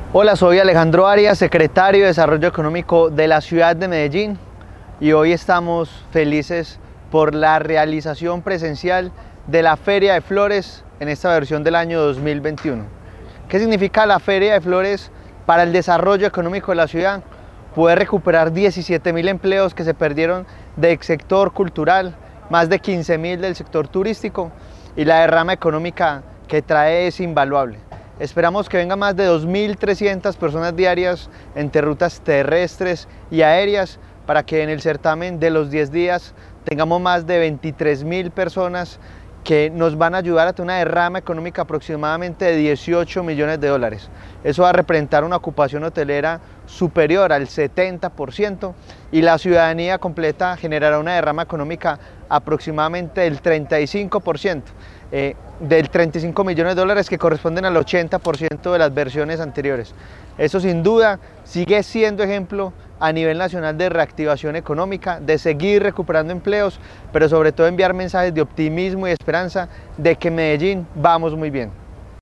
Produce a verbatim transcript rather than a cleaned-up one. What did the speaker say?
Hola, soy Alejandro Arias, secretario de Desarrollo Económico de la ciudad de Medellín, y hoy estamos felices por la realización presencial de la Feria de Flores en esta versión del año dos mil veintiuno. ¿Qué significa la Feria de Flores para el desarrollo económico de la ciudad? Poder recuperar diecisiete mil empleos que se perdieron del sector cultural, más de quince mil del sector turístico, y la derrama económica que trae es invaluable. Esperamos que vengan más de dos mil trescientas personas diarias entre rutas terrestres y aéreas para que en el certamen de los diez días tengamos más de veintitrés mil personas que nos van a ayudar a tener una derrama económica aproximadamente de dieciocho millones de dólares. Eso va a representar una ocupación hotelera superior al setenta por ciento y la ciudadanía completa generará una derrama económica aproximadamente del treinta y cinco por ciento, eh, del treinta y cinco millones de dólares que corresponden al ochenta por ciento de las versiones anteriores. Eso sin duda sigue siendo ejemplo a nivel nacional de reactivación económica, de seguir recuperando empleos, pero sobre todo enviar mensajes de optimismo y esperanza de que en Medellín vamos muy bien.